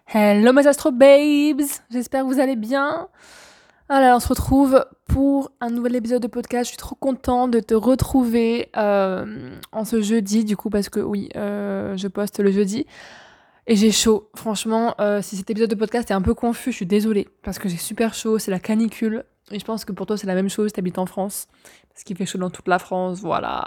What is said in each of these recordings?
Hello mes astro babes, j'espère que vous allez bien. Alors on se retrouve pour un nouvel épisode de podcast. Je suis trop contente de te retrouver en ce jeudi du coup parce que oui, je poste le jeudi et j'ai chaud. Franchement, si cet épisode de podcast est un peu confus, je suis désolée parce que j'ai super chaud, c'est la canicule et je pense que pour toi c'est la même chose, t'habites en France parce qu'il fait chaud dans toute la France, voilà.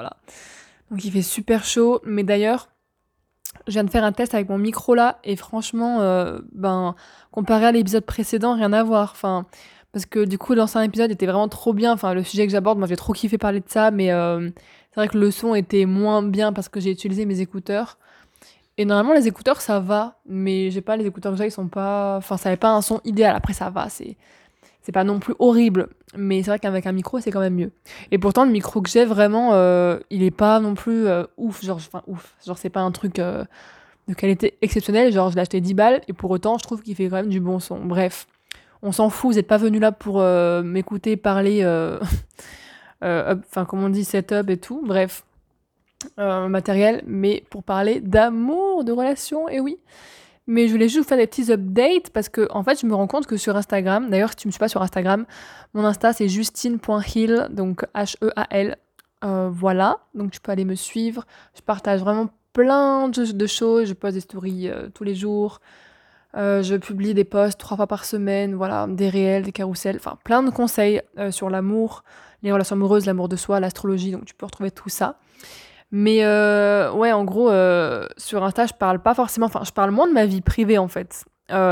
Donc il fait super chaud, mais d'ailleurs je viens de faire un test avec mon micro là et franchement, comparé à l'épisode précédent, rien à voir. Enfin, parce que du coup, l'ancien épisode était vraiment trop bien. Enfin, le sujet que j'aborde, moi j'ai trop kiffé parler de ça, mais c'est vrai que le son était moins bien parce que j'ai utilisé mes écouteurs. Et normalement, les écouteurs ça va, mais j'ai pas les écouteurs que j'ai, ils sont pas. Enfin, ça avait pas un son idéal. Après, ça va, c'est pas non plus horrible, mais c'est vrai qu'avec un micro, c'est quand même mieux. Et pourtant, le micro que j'ai, vraiment, il est pas non plus ouf. Genre, c'est pas un truc de qualité exceptionnelle. Genre, je l'ai acheté 10 balles, et pour autant, je trouve qu'il fait quand même du bon son. Bref, on s'en fout, vous êtes pas venu là pour m'écouter parler, comment on dit, setup et tout. Bref, matériel, mais pour parler d'amour, de relations, et oui. Mais je voulais juste vous faire des petits updates parce que en fait je me rends compte que sur Instagram, d'ailleurs si tu me suis pas sur Instagram, mon Insta c'est justine.heal, donc Heal. Voilà, donc tu peux aller me suivre. Je partage vraiment plein de choses, je poste des stories tous les jours. Je publie des posts 3 fois par semaine, voilà, des réels, des carousels, enfin plein de conseils sur l'amour, les relations amoureuses, l'amour de soi, l'astrologie, donc tu peux retrouver tout ça. Mais ouais, en gros, sur Insta, je parle pas forcément... Enfin, je parle moins de ma vie privée, en fait.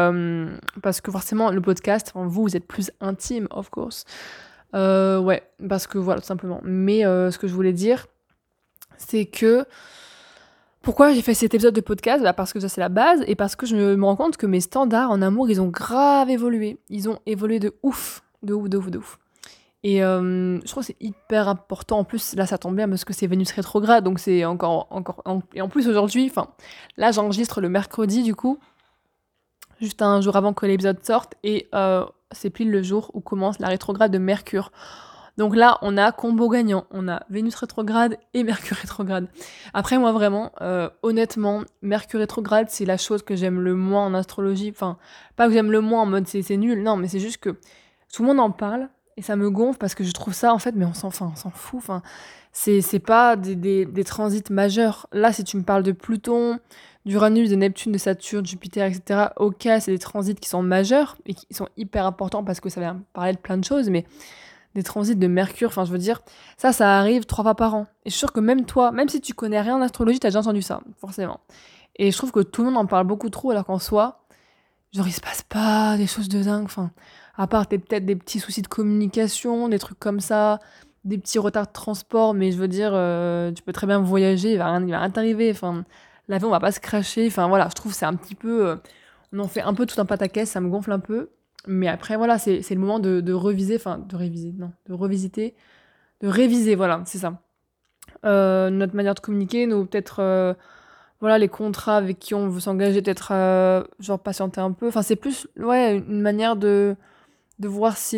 Parce que forcément, le podcast, enfin, vous êtes plus intime, of course. Ouais, parce que voilà, tout simplement. Mais ce que je voulais dire, c'est que... Pourquoi j'ai fait cet épisode de podcast? Bah parce que ça, c'est la base. Et parce que je me rends compte que mes standards en amour, ils ont grave évolué. Ils ont évolué de ouf. De ouf, de ouf, de ouf. Et je trouve que c'est hyper important. En plus, là, ça tombe bien parce que c'est Vénus rétrograde, donc c'est et en plus, aujourd'hui, enfin, là, j'enregistre le mercredi, du coup, juste un jour avant que l'épisode sorte, et c'est pile le jour où commence la rétrograde de Mercure. Donc là, on a combo gagnant. On a Vénus rétrograde et Mercure rétrograde. Après, moi, vraiment, honnêtement, Mercure rétrograde, c'est la chose que j'aime le moins en astrologie. Enfin, pas que j'aime le moins en mode c'est nul, non, mais c'est juste que tout le monde en parle et ça me gonfle parce que je trouve ça, en fait, mais on s'en fout. Enfin, c'est pas des transits majeurs. Là, si tu me parles de Pluton, d'Uranus, de Neptune, de Saturne, Jupiter, etc., ok, c'est des transits qui sont majeurs et qui sont hyper importants parce que ça vient parler de plein de choses, mais des transits de Mercure, enfin je veux dire, ça arrive 3 fois par an. Et je suis sûre que même toi, même si tu connais rien en astrologie, t'as déjà entendu ça, forcément. Et je trouve que tout le monde en parle beaucoup trop, alors qu'en soi, genre il se passe pas des choses de dingue, enfin, à part peut-être des petits soucis de communication, des trucs comme ça, des petits retards de transport, mais je veux dire, tu peux très bien voyager, il va rien t'arriver, enfin, l'avion va pas se cracher, enfin voilà, je trouve que c'est un petit peu, on en fait un peu tout un pataquès, ça me gonfle un peu. Mais après, voilà, c'est le moment de reviser, enfin, de réviser, non, de revisiter, de réviser, voilà, c'est ça. Notre manière de communiquer, nos peut-être, voilà, les contrats avec qui on veut s'engager, peut-être, genre patienter un peu. Enfin, c'est plus, ouais, une manière de voir si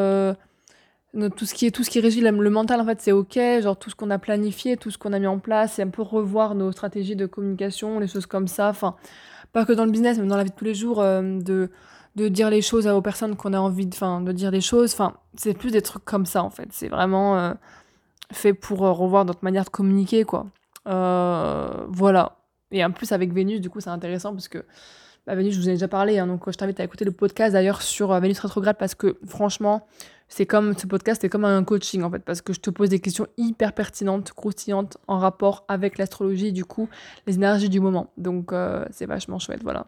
tout ce qui régit le mental, en fait, c'est ok, genre tout ce qu'on a planifié, tout ce qu'on a mis en place, c'est un peu revoir nos stratégies de communication, les choses comme ça. Enfin, pas que dans le business, mais dans la vie de tous les jours, de dire les choses aux personnes qu'on a envie de dire des choses. Enfin, c'est plus des trucs comme ça, en fait. C'est vraiment fait pour revoir notre manière de communiquer, quoi. Voilà. Et en plus, avec Vénus, du coup, c'est intéressant parce que Vénus, je vous en ai déjà parlé, hein, donc je t'invite à écouter le podcast d'ailleurs sur Vénus rétrograde parce que franchement, ce podcast est comme un coaching en fait, parce que je te pose des questions hyper pertinentes, croustillantes en rapport avec l'astrologie, du coup, les énergies du moment. Donc c'est vachement chouette, voilà.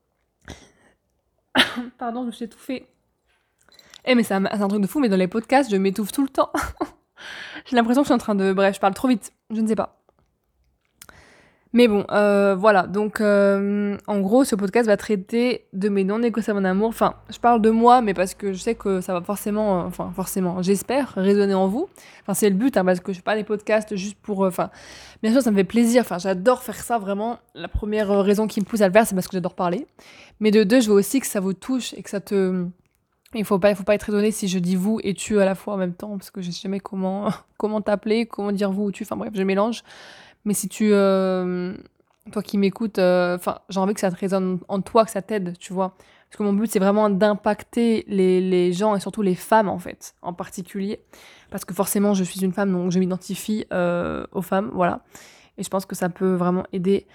Pardon, je me suis étouffée. Mais c'est un truc de fou, mais dans les podcasts, je m'étouffe tout le temps. J'ai l'impression que je suis en train de... Bref, je parle trop vite, je ne sais pas. Mais bon, voilà. Donc, en gros, ce podcast va traiter de mes non négociables en amour. Enfin, je parle de moi, mais parce que je sais que ça va forcément, forcément, j'espère, résonner en vous. Enfin, c'est le but, hein, parce que je fais pas des podcasts juste pour... Enfin, bien sûr, ça me fait plaisir. Enfin, j'adore faire ça, vraiment. La première raison qui me pousse à le faire, c'est parce que j'adore parler. Mais de deux, je veux aussi que ça vous touche et que ça te... Il faut pas être étonné si je dis vous et tu à la fois en même temps, parce que je sais jamais comment, comment t'appeler, comment dire vous ou tu. Enfin bref, je mélange. Mais si tu toi qui m'écoutes, enfin, j'ai envie que ça te résonne en toi, que ça t'aide, tu vois? Parce que mon but, c'est vraiment d'impacter les gens et surtout les femmes, en fait, en particulier. Parce que forcément, je suis une femme, donc je m'identifie, aux femmes, voilà. Et je pense que ça peut vraiment aider.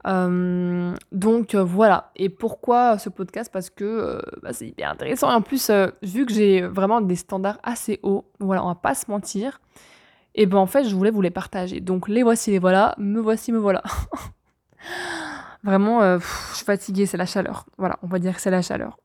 Donc voilà. Et pourquoi ce podcast? Parce que, bah, c'est hyper intéressant et en plus, vu que j'ai vraiment des standards assez hauts, voilà, on va pas se mentir et ben, en fait, je voulais vous les partager. Donc les voici, les voilà, me voici, me voilà. Vraiment, je suis fatiguée, c'est la chaleur. Voilà, on va dire que c'est la chaleur.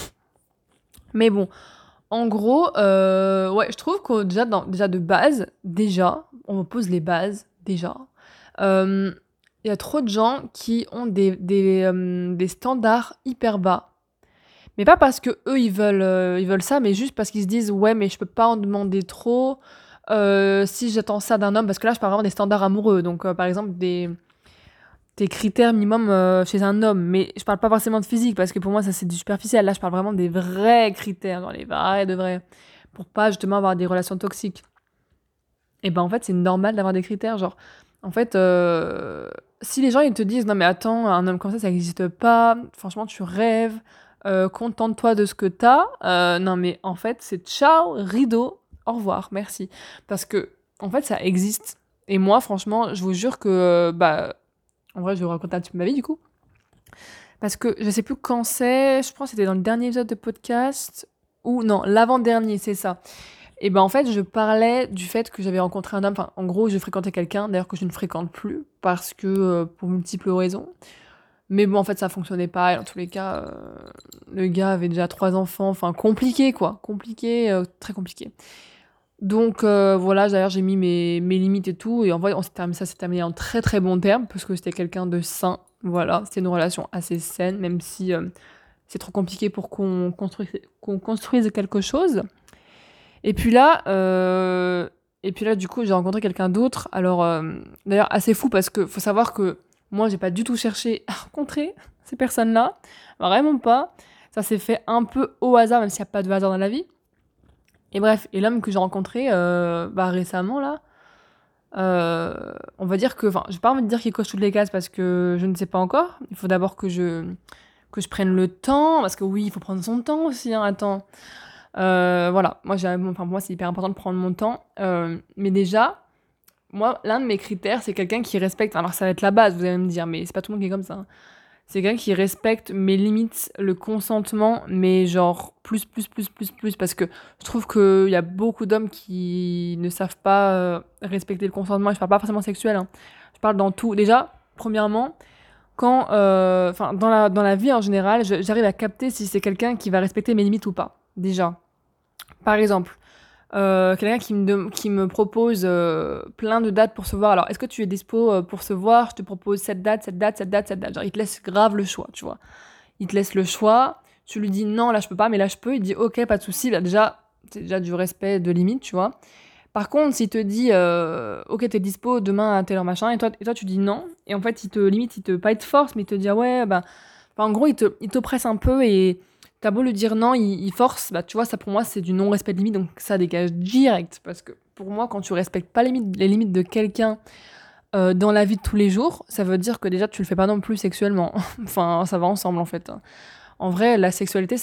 Mais bon, en gros, ouais, je trouve que déjà de base, déjà, on pose les bases, déjà. Il y a trop de gens qui ont des standards hyper bas. Mais pas parce que eux ils veulent ça, mais juste parce qu'ils se disent: «Ouais, mais je peux pas en demander trop, si j'attends ça d'un homme». Parce que là, je parle vraiment des standards amoureux, donc par exemple des critères minimum, chez un homme. Mais je parle pas forcément de physique parce que pour moi ça c'est du superficiel. Là, je parle vraiment des vrais critères, genre les vrais de vrais, pour pas justement avoir des relations toxiques. Et ben, en fait, c'est normal d'avoir des critères, genre, en fait, si les gens ils te disent: «Non mais attends, un homme comme ça existe pas, franchement tu rêves, contente-toi de ce que t'as. Non mais en fait, c'est ciao, rideau, au revoir, merci. Parce que en fait, ça existe et moi franchement, je vous jure que, bah, en vrai, je vais vous raconter un petit peu ma vie du coup. Parce que je sais plus quand c'est, je pense que c'était dans le dernier épisode de podcast ou non, l'avant-dernier, c'est ça. Et ben en fait, je parlais du fait que j'avais rencontré un homme, enfin en gros, je fréquentais quelqu'un, d'ailleurs que je ne fréquente plus, parce que pour multiples raisons. Mais bon, en fait, ça fonctionnait pas, et dans tous les cas, le gars avait déjà 3 enfants, enfin compliqué quoi, compliqué, très compliqué. Donc voilà, d'ailleurs j'ai mis mes limites et tout, et en vrai, ça s'est terminé en très très bon terme, parce que c'était quelqu'un de sain, voilà, c'était une relation assez saine, même si c'est trop compliqué pour qu'on construise quelque chose. Et puis là, du coup, j'ai rencontré quelqu'un d'autre. Alors, d'ailleurs, assez fou parce que faut savoir que moi, j'ai pas du tout cherché à rencontrer ces personnes-là. Vraiment pas. Ça s'est fait un peu au hasard, même s'il n'y a pas de hasard dans la vie. Et bref, et l'homme que j'ai rencontré bah, récemment, là, on va dire que. Enfin, j'ai pas envie de dire qu'il coche toutes les cases parce que je ne sais pas encore. Il faut d'abord que je prenne le temps. Parce que oui, il faut prendre son temps aussi, hein, attends. Voilà, pour moi, c'est hyper important de prendre mon temps. Mais déjà, moi, l'un de mes critères, c'est quelqu'un qui respecte. Alors, ça va être la base, vous allez me dire, mais c'est pas tout le monde qui est comme ça, hein. C'est quelqu'un qui respecte mes limites, le consentement, mais genre plus. Parce que je trouve qu'il y a beaucoup d'hommes qui ne savent pas respecter le consentement. Et je parle pas forcément sexuel, hein. Je parle dans tout. Déjà, premièrement, quand. Enfin, dans la vie en général, j'arrive à capter si c'est quelqu'un qui va respecter mes limites ou pas. Déjà. Par exemple, quelqu'un qui me propose plein de dates pour se voir. Alors, est-ce que tu es dispo pour se voir? Je te propose cette date, cette date, cette date, cette date. Genre, il te laisse grave le choix, tu vois. Il te laisse le choix. Tu lui dis non, là je peux pas, mais là je peux. Il dit ok, pas de souci. Bah, déjà, c'est déjà du respect de limite, tu vois. Par contre, s'il te dit ok, t'es dispo demain à telle heure machin, et toi tu dis non, et en fait, pas il te force, mais il te dit ah ouais, bah, enfin, en gros, il te presse un peu et t'as beau lui dire non, il force, bah tu vois, ça pour moi c'est du non-respect de limite, donc ça dégage direct. Parce que pour moi, quand tu respectes pas les limites de quelqu'un dans la vie de tous les jours, ça veut dire que déjà tu le fais pas non plus sexuellement. Enfin, ça va ensemble en fait. En vrai, la sexualité,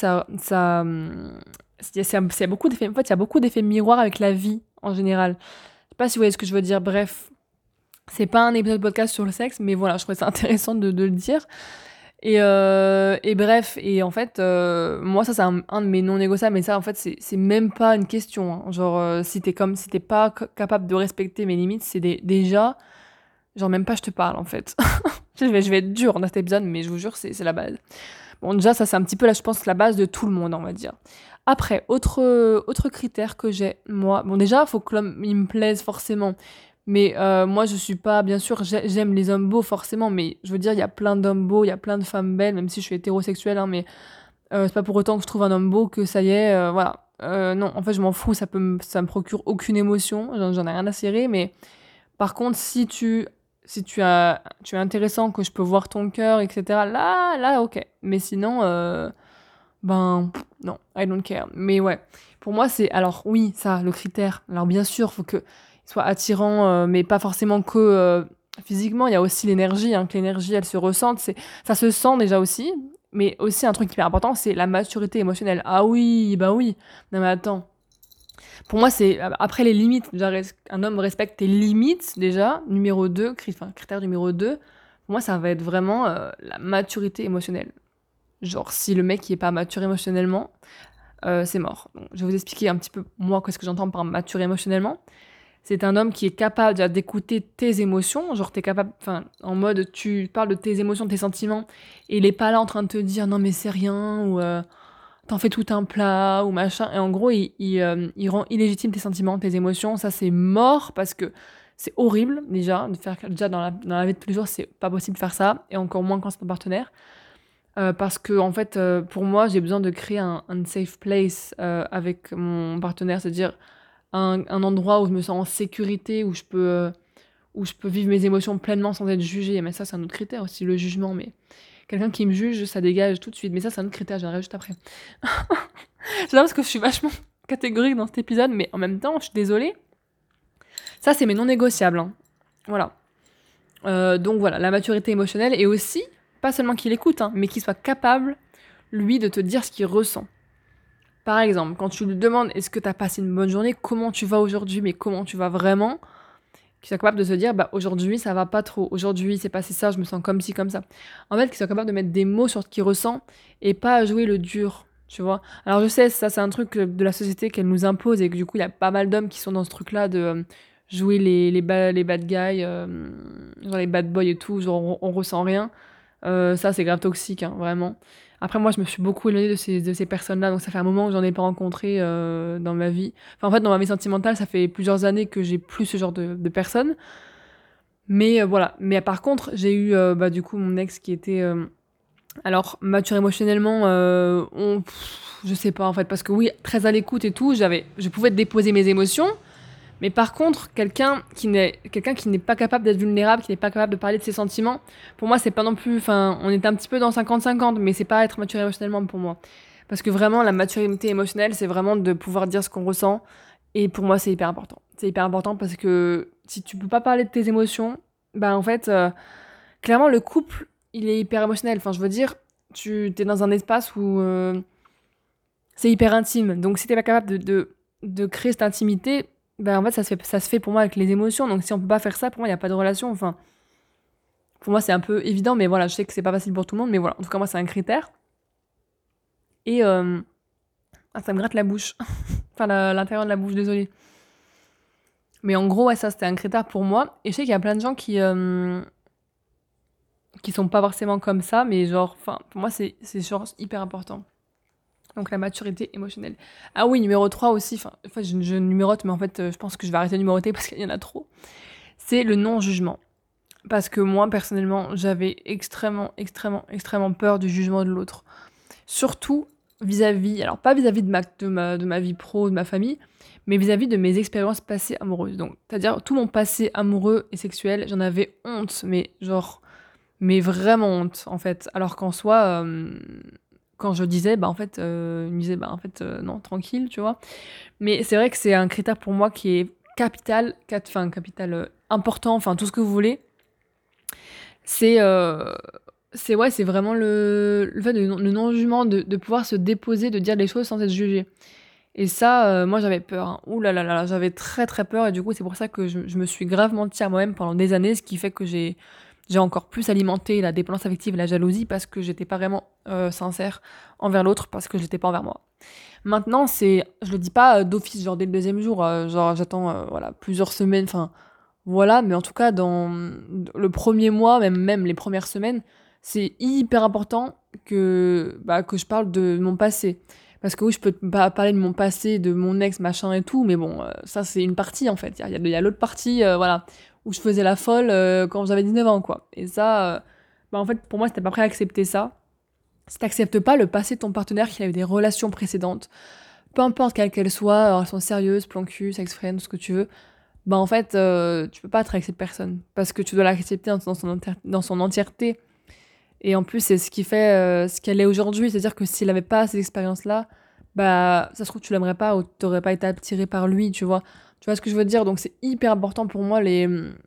c'est beaucoup d'effets. En fait, il y a beaucoup d'effets miroirs avec la vie en général. Je sais pas si vous voyez ce que je veux dire. Bref, c'est pas un épisode de podcast sur le sexe, mais voilà, je trouvais ça intéressant de le dire. Et bref, et en fait, moi, ça, c'est un de mes non négociables, mais ça, en fait, c'est même pas une question, hein. Genre, si t'es pas capable de respecter mes limites, déjà, genre, même pas je te parle, en fait. Je vais être dure dans cet épisode, mais je vous jure, c'est la base. Bon, déjà, ça, c'est un petit peu, là, je pense, la base de tout le monde, on va dire. Après, autre critère que j'ai, moi, bon, déjà, faut que l'homme, il me plaise forcément. Mais moi, je suis pas, bien sûr, j'aime les hommes beaux forcément, mais je veux dire, il y a plein d'hommes beaux, il y a plein de femmes belles, même si je suis hétérosexuelle, hein, mais c'est pas pour autant que je trouve un homme beau que ça y est, voilà. Non, en fait, je m'en fous, ça me procure aucune émotion, j'en ai rien à cirer, mais par contre, si tu es intéressant, que je peux voir ton cœur, etc., là, ok. Mais sinon, ben, non, I don't care. Mais ouais, pour moi, alors oui, ça, le critère. Alors bien sûr, faut que il soit attirant, mais pas forcément que physiquement, il y a aussi l'énergie, hein, que l'énergie, elle se ressente. Ça se sent déjà aussi, mais aussi un truc hyper important, c'est la maturité émotionnelle. Ah oui, bah oui. Non mais attends. Pour moi, c'est après les limites. Déjà, un homme respecte tes limites, déjà. Numéro 2, critère numéro 2, pour moi, ça va être vraiment la maturité émotionnelle. Genre, si le mec, il est pas mature émotionnellement, c'est mort. Donc, je vais vous expliquer un petit peu, moi, qu'est-ce que j'entends par mature émotionnellement. C'est un homme qui est capable déjà d'écouter tes émotions, genre t'es capable, enfin, en mode tu parles de tes émotions, de tes sentiments, et il est pas là en train de te dire non mais c'est rien, ou t'en fais tout un plat, ou machin, et en gros il rend illégitime tes sentiments, tes émotions, ça c'est mort, parce que c'est horrible déjà, de faire, déjà dans la vie de tous les jours c'est pas possible de faire ça, et encore moins quand c'est ton partenaire, parce que en fait pour moi j'ai besoin de créer un safe place avec mon partenaire, c'est-à-dire un endroit où je me sens en sécurité, où je peux vivre mes émotions pleinement sans être jugée. Mais ça, c'est un autre critère aussi, le jugement. Mais quelqu'un qui me juge, ça dégage tout de suite. Mais ça, c'est un autre critère, j'arrive juste après. C'est parce que je suis vachement catégorique dans cet épisode, mais en même temps, je suis désolée. Ça, c'est mes non négociables, hein. Voilà. Donc voilà, la maturité émotionnelle, et aussi, pas seulement qu'il écoute, hein, mais qu'il soit capable, lui, de te dire ce qu'il ressent. Par exemple, quand tu lui demandes est-ce que tu as passé une bonne journée, comment tu vas aujourd'hui, mais comment tu vas vraiment, qu'il soit capable de se dire bah aujourd'hui ça va pas trop, aujourd'hui c'est passé ça, je me sens comme ci, comme ça. En fait, qu'il soit capable de mettre des mots sur ce qu'il ressent et pas jouer le dur, tu vois. Alors je sais, ça c'est un truc de la société qu'elle nous impose et que du coup il y a pas mal d'hommes qui sont dans ce truc-là de jouer les bad guys, genre les bad boys et tout, genre on ressent rien. Ça c'est grave toxique, hein, vraiment. Après, moi, je me suis beaucoup éloignée de ces personnes-là, donc ça fait un moment que j'en ai pas rencontré dans ma vie. Enfin, en fait, dans ma vie sentimentale, ça fait plusieurs années que j'ai plus ce genre de personnes. Mais voilà. Mais par contre, j'ai eu bah, du coup mon ex qui était alors mature émotionnellement. Je sais pas en fait, parce que oui, très à l'écoute et tout, je pouvais déposer mes émotions. Mais par contre, quelqu'un qui n'est pas capable d'être vulnérable, qui n'est pas capable de parler de ses sentiments, pour moi, c'est pas non plus. Enfin, on est un petit peu dans 50-50, mais c'est pas être mature émotionnellement pour moi. Parce que vraiment, la maturité émotionnelle, c'est vraiment de pouvoir dire ce qu'on ressent. Et pour moi, c'est hyper important. C'est hyper important parce que si tu peux pas parler de tes émotions, bah en fait, clairement, le couple, il est hyper émotionnel. Enfin, je veux dire, tu es dans un espace où c'est hyper intime. Donc, si t'es pas capable de créer cette intimité, ben en fait, ça se fait pour moi avec les émotions. Donc, si on peut pas faire ça, pour moi, il n'y a pas de relation. Enfin, pour moi, c'est un peu évident, mais voilà, je sais que c'est pas facile pour tout le monde. Mais voilà, en tout cas, moi, c'est un critère. Et ça me gratte la bouche. Enfin, l'intérieur de la bouche, désolée. Mais en gros, ouais, ça, c'était un critère pour moi. Et je sais qu'il y a plein de gens qui sont pas forcément comme ça, mais genre, enfin, pour moi, c'est genre hyper important. Donc la maturité émotionnelle. Ah oui, numéro 3 aussi, enfin, je numérote, mais en fait, je pense que je vais arrêter de numéroter parce qu'il y en a trop. C'est le non-jugement. Parce que moi, personnellement, j'avais extrêmement, extrêmement, extrêmement peur du jugement de l'autre. Surtout vis-à-vis, alors pas vis-à-vis de ma vie pro, de ma famille, mais vis-à-vis de mes expériences passées amoureuses. Donc, c'est-à-dire tout mon passé amoureux et sexuel, j'en avais honte, mais genre, mais vraiment honte, en fait. Alors qu'en soi, quand je disais, bah en fait, il me disait, bah en fait, non, tranquille, tu vois. Mais c'est vrai que c'est un critère pour moi qui est capital, capital important, enfin tout ce que vous voulez. C'est ouais, c'est vraiment le fait le non-jugement, de pouvoir se déposer, de dire les choses sans être jugé. Et ça, moi j'avais peur, hein. Ouh là là là, j'avais très très peur et du coup c'est pour ça que je me suis grave menti à moi-même pendant des années, ce qui fait que j'ai encore plus alimenté la dépendance affective et la jalousie parce que j'étais pas vraiment sincère envers l'autre, parce que je l'étais pas envers moi. Maintenant, je le dis pas d'office, genre dès le deuxième jour, genre j'attends voilà, plusieurs semaines, enfin voilà, mais en tout cas dans le premier mois, même les premières semaines, c'est hyper important que je parle de mon passé. Parce que oui, je peux pas parler de mon passé, de mon ex, machin et tout, mais bon, ça c'est une partie en fait. Il y a l'autre partie, voilà, où je faisais la folle quand j'avais 19 ans, quoi. Et ça, bah en fait, pour moi, c'était pas prêt à accepter ça. Si t'acceptes pas le passé de ton partenaire qui a eu des relations précédentes, peu importe quelles qu'elles soient, alors elles sont sérieuses, plan cul, sex friend, tout ce que tu veux, bah en fait, tu peux pas être avec cette personne. Parce que tu dois l'accepter dans son entièreté. Et en plus, c'est ce qui fait ce qu'elle est aujourd'hui. C'est-à-dire que s'il avait pas ces expériences-là, bah ça se trouve, tu l'aimerais pas ou t'aurais pas été attiré par lui, tu vois. Tu vois ce que je veux dire? Donc c'est hyper important pour moi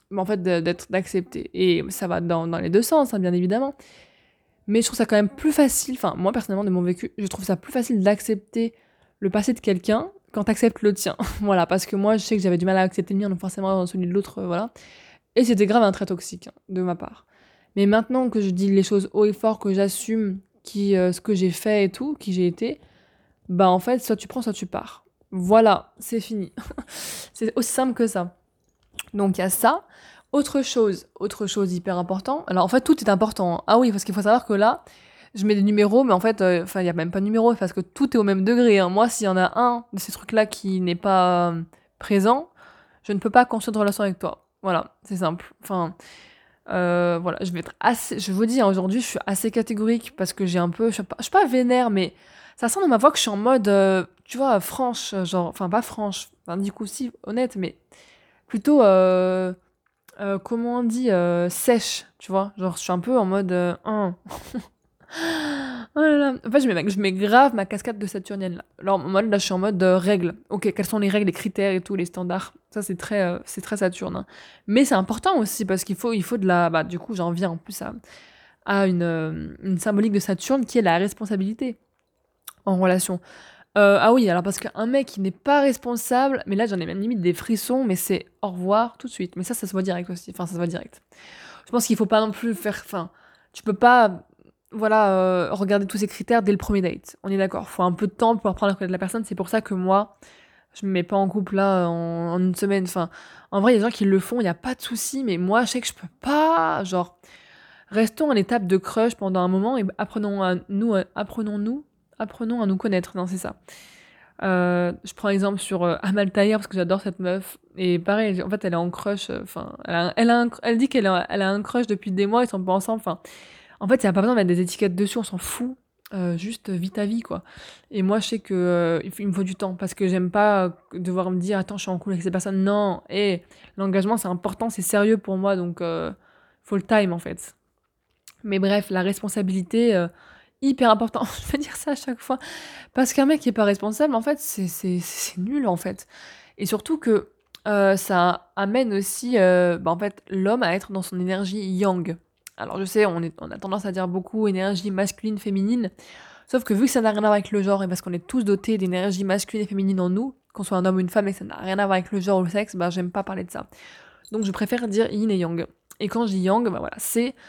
mais en fait, d'accepter. Et ça va dans les deux sens, hein, bien évidemment. Mais je trouve ça quand même plus facile, enfin, moi personnellement, de mon vécu, je trouve ça plus facile d'accepter le passé de quelqu'un quand t'acceptes le tien. Voilà, parce que moi, je sais que j'avais du mal à accepter le mien, donc forcément, celui de l'autre, voilà. Et c'était grave un trait toxique, hein, de ma part. Mais maintenant que je dis les choses haut et fort, que j'assume ce que j'ai fait et tout, qui j'ai été, bah en fait, soit tu prends, soit tu pars. Voilà, c'est fini. C'est aussi simple que ça. Donc il y a ça. Autre chose hyper important. Alors en fait, tout est important, hein. Ah oui, parce qu'il faut savoir que là, je mets des numéros, mais en fait, enfin, il n'y a même pas de numéro, parce que tout est au même degré, hein. Moi, s'il y en a un de ces trucs-là qui n'est pas présent, je ne peux pas construire de relation avec toi. Voilà, c'est simple. Enfin, voilà, je vais être assez. Je vous dis, hein, aujourd'hui, je suis assez catégorique parce que j'ai un peu. Je suis pas vénère, mais ça sent dans ma voix que je suis en mode, tu vois, franche, genre. Enfin, pas franche, enfin, du coup, si, honnête, mais plutôt. Comment on dit, sèche, tu vois? Genre, je suis un peu en mode, hein. Oh là là. En fait, je mets grave ma casquette de saturnienne, là. Alors, en mode, là, je suis en mode, règles. OK, quelles sont les règles, les critères et tout, les standards? Ça, c'est très Saturne, hein. Mais c'est important aussi parce il faut de la bah, du coup, j'en viens en plus à une symbolique de Saturne qui est la responsabilité en relation. Ah oui, alors parce qu'un mec qui n'est pas responsable, mais là, j'en ai même limite des frissons, mais c'est au revoir tout de suite. Mais ça se voit direct aussi. Enfin, ça se voit direct. Je pense qu'il faut pas non plus faire. Enfin, tu peux pas, voilà, regarder tous ces critères dès le premier date. On est d'accord. Faut un peu de temps pour apprendre à connaître la personne. C'est pour ça que moi, je me mets pas en couple là en une semaine. Enfin, en vrai, il y a des gens qui le font, il y a pas de souci. Mais moi, je sais que je peux pas. Genre, restons en étape de crush pendant un moment et apprenons à nous connaître. Non, c'est ça. Je prends exemple sur Amal Tahir parce que j'adore cette meuf. Et pareil, en fait, elle est en crush. Enfin, elle dit elle a un crush depuis des mois, ils sont pas ensemble. Enfin, en fait, il n'y a pas besoin de mettre des étiquettes dessus, on s'en fout. Juste vis ta vie, quoi. Et moi, je sais que il me faut du temps parce que j'aime pas devoir me dire attends, je suis en couple avec ces personnes. Non, et l'engagement, c'est important, c'est sérieux pour moi, donc faut le time en fait. Mais bref, la responsabilité, hyper important. Je vais dire ça à chaque fois. Parce qu'un mec qui est pas responsable, en fait, c'est nul, en fait. Et surtout que ça amène aussi, bah, en fait, l'homme à être dans son énergie yang. Alors je sais, on a tendance à dire beaucoup énergie masculine, féminine. Sauf que vu que ça n'a rien à voir avec le genre, et parce qu'on est tous dotés d'énergie masculine et féminine en nous, qu'on soit un homme ou une femme et que ça n'a rien à voir avec le genre ou le sexe, bah j'aime pas parler de ça. Donc je préfère dire yin et yang. Et quand je dis yang, bah voilà,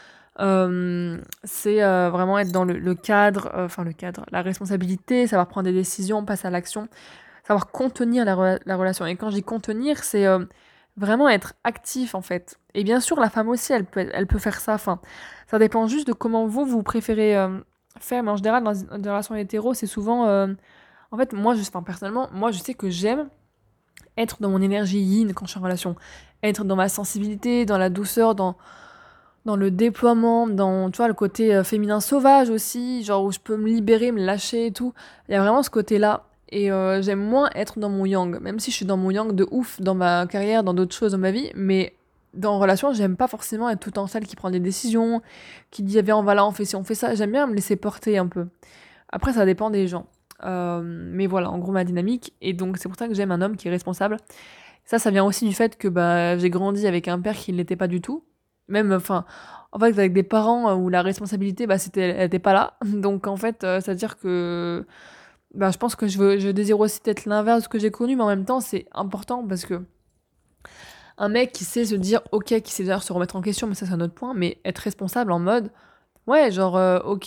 vraiment être dans le cadre, enfin le cadre, la responsabilité, savoir prendre des décisions, passer à l'action, savoir contenir la relation. Et quand je dis contenir, c'est vraiment être actif en fait. Et bien sûr, la femme aussi, elle peut faire ça. Enfin, ça dépend juste de comment vous préférez faire. Mais en général, dans une relation hétéro, c'est souvent. En fait, enfin, personnellement, moi, je sais que j'aime être dans mon énergie yin quand je suis en relation. Être dans ma sensibilité, dans la douceur, dans le déploiement, dans tu vois, le côté féminin sauvage aussi, genre où je peux me libérer, me lâcher et tout. Il y a vraiment ce côté-là. Et j'aime moins être dans mon yang, même si je suis dans mon yang de ouf dans ma carrière, dans d'autres choses dans ma vie, mais dans relation, j'aime pas forcément être tout le temps celle qui prend des décisions, qui dit, eh bien, voilà, on fait ci, on fait ça. J'aime bien me laisser porter un peu. Après, ça dépend des gens. Mais voilà, en gros, ma dynamique. Et donc, c'est pour ça que j'aime un homme qui est responsable. Ça vient aussi du fait que bah, j'ai grandi avec un père qui ne l'était pas du tout. Même, enfin, en fait, avec des parents où la responsabilité, bah, elle était pas là. Donc, en fait, c'est-à-dire que bah, je pense que je désire aussi peut-être l'inverse de ce que j'ai connu, mais en même temps, c'est important parce que un mec qui sait se dire, ok, qui sait d'ailleurs se remettre en question, mais ça, c'est un autre point, mais être responsable en mode, ouais, genre, ok,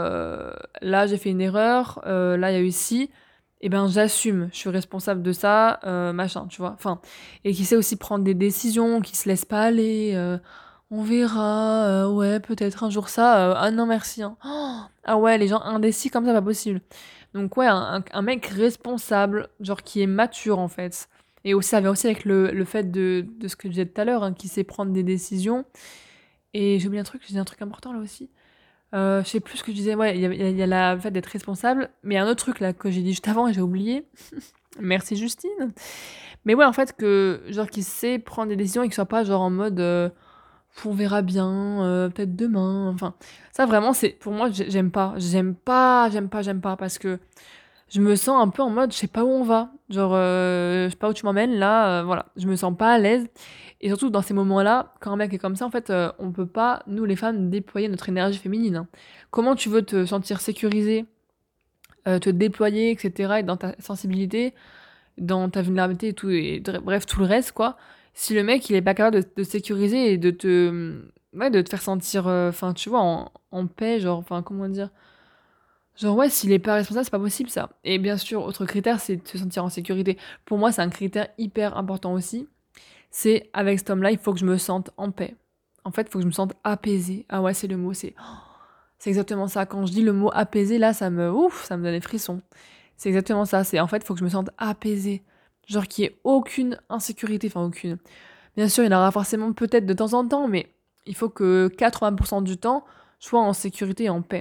là, j'ai fait une erreur, là, il y a eu ci, et ben, j'assume, je suis responsable de ça, machin, tu vois. Enfin, et qui sait aussi prendre des décisions, qui se laisse pas aller, on verra, ouais, peut-être un jour ça, ah non, merci, hein. Oh, ah ouais, les gens indécis comme ça, pas possible. Donc, ouais, un mec responsable, genre qui est mature, en fait. Et aussi, ça vient aussi avec le fait de ce que je disais tout à l'heure, hein, qui sait prendre des décisions. Et j'ai oublié un truc, j'ai dit un truc important là aussi. Je sais plus ce que je disais, ouais, il y a le fait d'être responsable, mais il y a un autre truc là que j'ai dit juste avant et j'ai oublié. Merci Justine. Mais ouais, en fait, que genre qu'il sait prendre des décisions et qu'il soit pas genre en mode on verra bien, peut-être demain. Enfin, ça vraiment, c'est pour moi, j'aime pas parce que je me sens un peu en mode je sais pas où on va. Genre, je sais pas où tu m'emmènes là, voilà. Je me sens pas à l'aise et surtout dans ces moments-là, quand un mec est comme ça, en fait, on peut pas, nous les femmes, déployer notre énergie féminine, hein. Comment tu veux te sentir sécurisée, te déployer et cetera, et dans ta sensibilité, dans ta vulnérabilité et tout et bref tout le reste quoi, si le mec il est pas capable de te sécuriser et de te, ouais, de te faire sentir, enfin tu vois en paix, genre, enfin comment dire? Genre ouais, s'il est pas responsable, c'est pas possible ça. Et bien sûr, autre critère, c'est de se sentir en sécurité. Pour moi, c'est un critère hyper important aussi. C'est avec cet homme-là, il faut que je me sente en paix. En fait, il faut que je me sente apaisée. Ah ouais, c'est le mot, c'est exactement ça. Quand je dis le mot apaisé, là, ça me donne des frissons. C'est exactement ça. C'est en fait, il faut que je me sente apaisée. Genre qu'il n'y ait aucune insécurité, enfin aucune. Bien sûr, il y en aura forcément peut-être de temps en temps, mais il faut que 80% du temps, je sois en sécurité et en paix.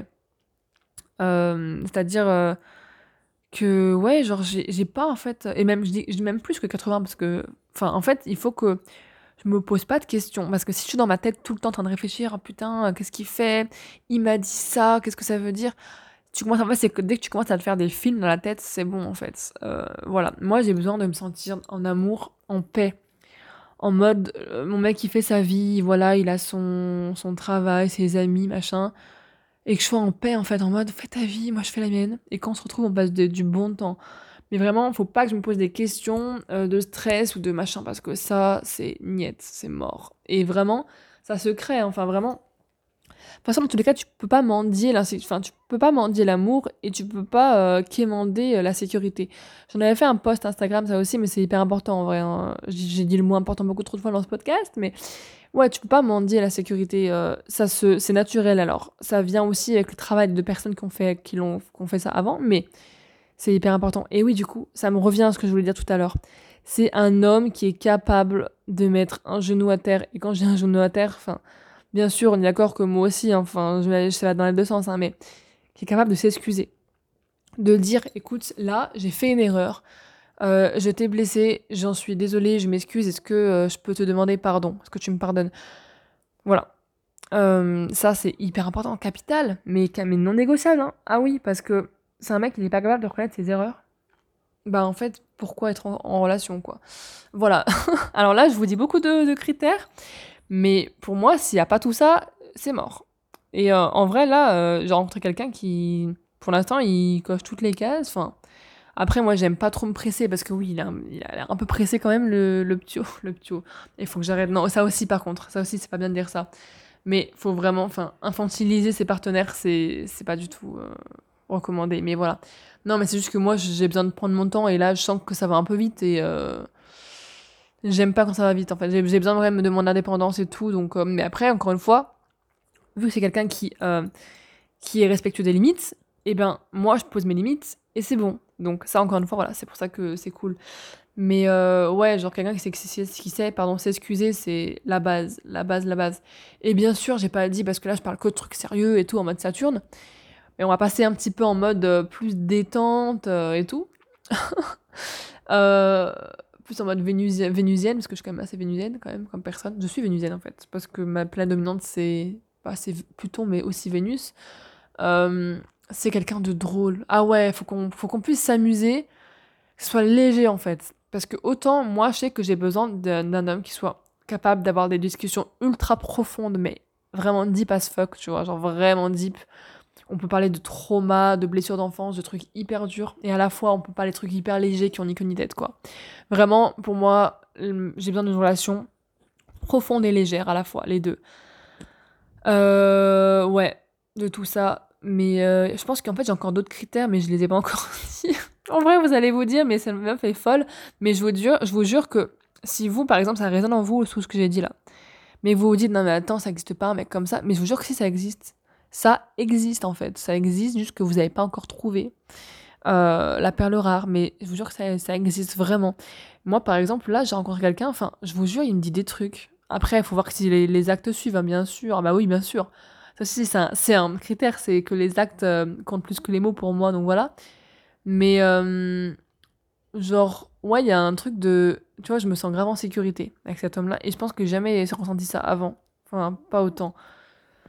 C'est-à-dire que, ouais, genre, j'ai pas en fait, et même, je dis même plus que 80 parce que, enfin, en fait, il faut que je me pose pas de questions. Parce que si je suis dans ma tête tout le temps en train de réfléchir, ah putain, qu'est-ce qu'il fait? Il m'a dit ça, qu'est-ce que ça veut dire? En fait, c'est que dès que tu commences à te faire des films dans la tête, c'est bon en fait. Voilà. Moi, j'ai besoin de me sentir en amour, en paix. En mode, mon mec, il fait sa vie, voilà, il a son travail, ses amis, machin. Et que je sois en paix, en fait, en mode, fais ta vie, moi je fais la mienne. Et quand on se retrouve, on passe du bon temps. Mais vraiment, faut pas que je me pose des questions de stress ou de machin, parce que ça, c'est niet, c'est mort. Et vraiment, ça se crée, hein, enfin vraiment. De toute façon, dans tous les cas, tu peux pas mendier l'amour et tu peux pas quémander la sécurité. J'en avais fait un post Instagram, ça aussi, mais c'est hyper important en vrai, hein. J'ai dit le mot important beaucoup trop de fois dans ce podcast, mais ouais, tu peux pas mendier la sécurité. C'est naturel alors. Ça vient aussi avec le travail de personnes qui ont fait ça avant, mais c'est hyper important. Et oui, du coup, ça me revient à ce que je voulais dire tout à l'heure. C'est un homme qui est capable de mettre un genou à terre. Et quand je dis un genou à terre, enfin, bien sûr, on est d'accord que moi aussi, hein, enfin, ça va dans les deux sens, hein, mais qui est capable de s'excuser. De dire, écoute, là, j'ai fait une erreur. Je t'ai blessé, j'en suis désolée, je m'excuse. Est-ce que je peux te demander pardon? Est-ce que tu me pardonnes? Voilà. Ça, c'est hyper important, capital, mais non négociable, hein. Ah oui, parce que c'est un mec qui n'est pas capable de reconnaître ses erreurs. Bah en fait, pourquoi être en relation, quoi? Voilà. Alors là, je vous dis beaucoup de critères, mais pour moi, s'il y a pas tout ça, c'est mort. Et en vrai, là, j'ai rencontré quelqu'un qui, pour l'instant, il coche toutes les cases. Enfin, après, moi, j'aime pas trop me presser parce que oui, il a l'air un peu pressé quand même, le ptio, le ptio. Il faut que j'arrête. Non, ça aussi, par contre, ça aussi, c'est pas bien de dire ça. Mais faut vraiment, enfin, infantiliser ses partenaires, c'est pas du tout recommandé. Mais voilà. Non, mais c'est juste que moi, j'ai besoin de prendre mon temps et là, je sens que ça va un peu vite et j'aime pas quand ça va vite. En fait, j'ai besoin vraiment de mon indépendance et tout. Donc, mais après, encore une fois, vu que c'est quelqu'un qui est respectueux des limites, et ben moi, je pose mes limites et c'est bon. Donc ça, encore une fois, voilà, c'est pour ça que c'est cool. Mais ouais, genre quelqu'un qui sait, pardon, s'excuser, c'est la base, la base, la base. Et bien sûr, j'ai pas dit, parce que là, je parle que de trucs sérieux et tout, en mode Saturne, mais on va passer un petit peu en mode plus détente et tout. Euh, Plus en mode vénusienne, parce que je suis quand même assez vénusienne, quand même, comme personne. Je suis vénusienne, en fait, parce que ma planète dominante, c'est Pluton, mais aussi Vénus. Euh, c'est quelqu'un de drôle. Ah ouais, faut qu'on puisse s'amuser, que ce soit léger en fait. Parce que autant moi je sais que j'ai besoin d'un homme qui soit capable d'avoir des discussions ultra profondes, mais vraiment deep as fuck, tu vois, genre vraiment deep. On peut parler de trauma, de blessures d'enfance, de trucs hyper durs, et à la fois on peut parler de trucs hyper légers qui ont ni queue ni tête, quoi. Vraiment, pour moi, j'ai besoin d'une relation profonde et légère à la fois, les deux. Ouais, de tout ça. Mais je pense qu'en fait, j'ai encore d'autres critères, mais je les ai pas encore dit. En vrai, vous allez vous dire, mais cette meuf est folle. Mais je vous jure que si vous, par exemple, ça résonne en vous, tout ce que j'ai dit là, mais vous vous dites, non mais attends, ça existe pas un mec comme ça, mais je vous jure que si ça existe, ça existe en fait. Ça existe, juste que vous n'avez pas encore trouvé la perle rare, mais je vous jure que ça existe vraiment. Moi, par exemple, là, j'ai rencontré quelqu'un, enfin, je vous jure, il me dit des trucs. Après, il faut voir si les actes suivent, hein, bien sûr. Ah bah oui, bien sûr. Ça aussi, c'est un critère, c'est que les actes comptent plus que les mots pour moi, donc voilà. Mais, genre, ouais, il y a un truc de... Tu vois, je me sens grave en sécurité avec cet homme-là, et je pense que jamais j'ai ressenti ça avant. Enfin, pas autant.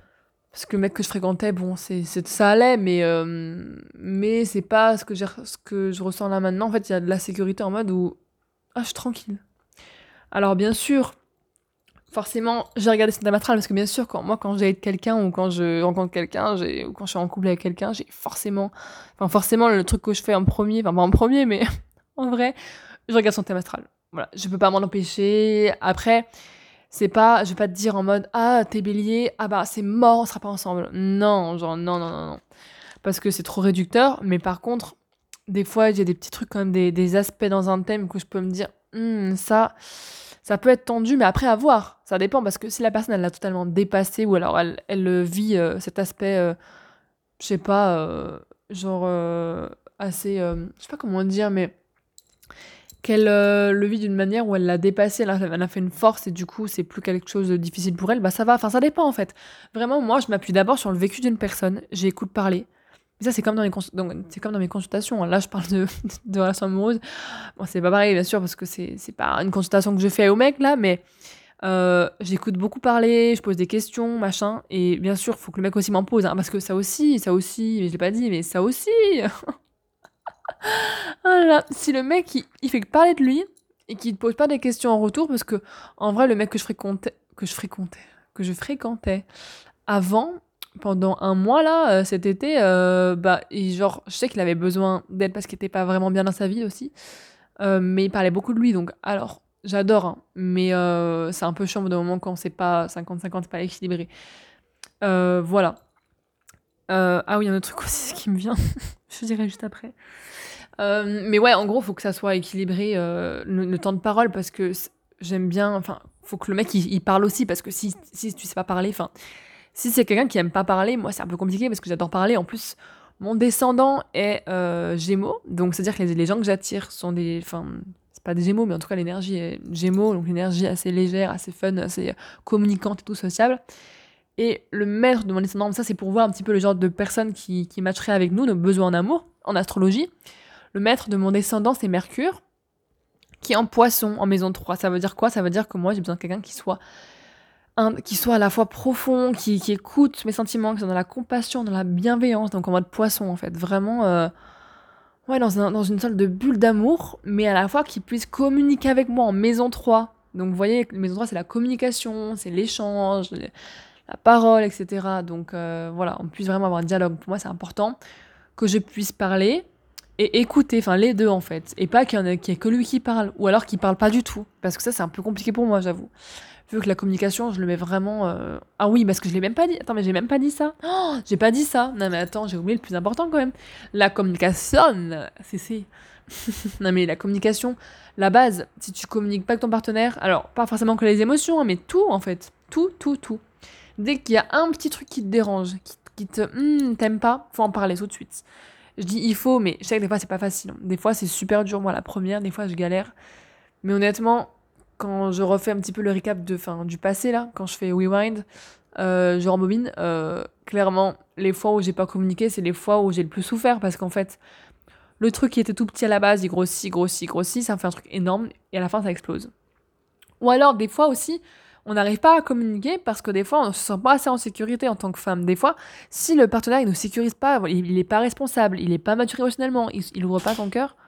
Parce que le mec que je fréquentais, bon, ça allait, mais c'est pas ce que je ressens là maintenant. En fait, il y a de la sécurité en mode où, ah, je suis tranquille. Alors, bien sûr, forcément, j'ai regardé son thème astral parce que, bien sûr, quand j'ai avec quelqu'un ou quand je rencontre quelqu'un, ou quand je suis en couple avec quelqu'un, forcément, le truc que je fais en premier, enfin, pas en premier, mais en vrai, je regarde son thème astral. Voilà, je peux pas m'en empêcher. Après, c'est pas, je vais pas te dire en mode, ah, t'es bélier, ah bah, c'est mort, on sera pas ensemble. Non, genre, non, non, non, non. Parce que c'est trop réducteur. Mais par contre, des fois, il y a des petits trucs, quand même, des aspects dans un thème que je peux me dire, ça peut être tendu, mais après, à voir. Ça dépend, parce que si la personne, elle l'a totalement dépassé, ou alors elle vit cet aspect, je sais pas, genre, assez, je sais pas comment dire, mais qu'elle le vit d'une manière où elle l'a dépassé, elle a fait une force et du coup c'est plus quelque chose de difficile pour elle, bah ça va, enfin ça dépend en fait. Vraiment, moi je m'appuie d'abord sur le vécu d'une personne, j'écoute parler. Et ça c'est comme c'est comme dans mes consultations, hein. Là je parle de relations amoureuses. Bon, c'est pas pareil bien sûr parce que c'est pas une consultation que je fais au mec là, mais j'écoute beaucoup parler, je pose des questions, machin, et bien sûr faut que le mec aussi m'en pose, hein, parce que ça aussi, mais je l'ai pas dit, mais ça aussi. Ah là là, si le mec il fait que parler de lui et qu'il te pose pas des questions en retour, parce que en vrai le mec que je fréquentais avant, pendant un mois là, cet été, bah genre je sais qu'il avait besoin d'aide parce qu'il était pas vraiment bien dans sa vie aussi, mais il parlait beaucoup de lui, donc alors j'adore, hein, mais c'est un peu chiant au bout d'un moment quand c'est pas 50-50, c'est pas équilibré. Voilà. Ah oui, il y a un autre truc aussi qui me vient, je dirais juste après. Mais ouais, en gros, faut que ça soit équilibré, le temps de parole parce que j'aime bien, enfin, faut que le mec il parle aussi parce que si tu sais pas parler, enfin, si c'est quelqu'un qui aime pas parler, moi c'est un peu compliqué parce que j'adore parler. En plus, mon descendant est Gémeaux, donc c'est à dire que les gens que j'attire sont enfin, c'est pas des Gémeaux, mais en tout cas l'énergie est Gémeaux, donc l'énergie assez légère, assez fun, assez communicante et tout sociable. Et le maître de mon descendant, ça c'est pour voir un petit peu le genre de personne qui matcherait avec nous, nos besoins en amour, en astrologie. Le maître de mon descendant, c'est Mercure, qui est en poisson, en maison 3. Ça veut dire quoi? Ça veut dire que moi, j'ai besoin de quelqu'un qui soit à la fois profond, qui écoute mes sentiments, qui soit dans la compassion, dans la bienveillance, donc en mode poisson, en fait. Vraiment, ouais, dans une sorte de bulle d'amour, mais à la fois qui puisse communiquer avec moi en maison 3. Donc, vous voyez, maison 3, c'est la communication, c'est l'échange, la parole, etc. Donc, voilà, on puisse vraiment avoir un dialogue. Pour moi, c'est important que je puisse parler et écouter, enfin les deux en fait, et pas qu'il y ait que lui qui parle, ou alors qu'il parle pas du tout, parce que ça c'est un peu compliqué pour moi, j'avoue. Vu que la communication, je le mets vraiment... Ah oui, parce que je l'ai même pas dit. Attends, mais j'ai même pas dit ça. Oh, j'ai pas dit ça. Non mais attends, j'ai oublié le plus important quand même. La communication, c'est... Non mais la communication, la base, si tu communiques pas avec ton partenaire, alors pas forcément que les émotions, hein, mais tout en fait. Tout, tout, tout. Dès qu'il y a un petit truc qui te dérange, qui te... t'aimes pas, faut en parler tout de suite. Je dis il faut, mais je sais que des fois c'est pas facile, hein. Des fois c'est super dur, moi la première, des fois je galère. Mais honnêtement, quand je refais un petit peu le recap du passé là, quand je fais rewind, je rembobine, clairement, les fois où j'ai pas communiqué, c'est les fois où j'ai le plus souffert parce qu'en fait, le truc qui était tout petit à la base, il grossit, grossit, grossit, ça fait un truc énorme et à la fin ça explose. Ou alors des fois aussi, on n'arrive pas à communiquer parce que des fois on se sent pas assez en sécurité en tant que femme. Des fois, si le partenaire il nous sécurise pas, il est pas responsable, il est pas mature émotionnellement, il ouvre pas son cœur.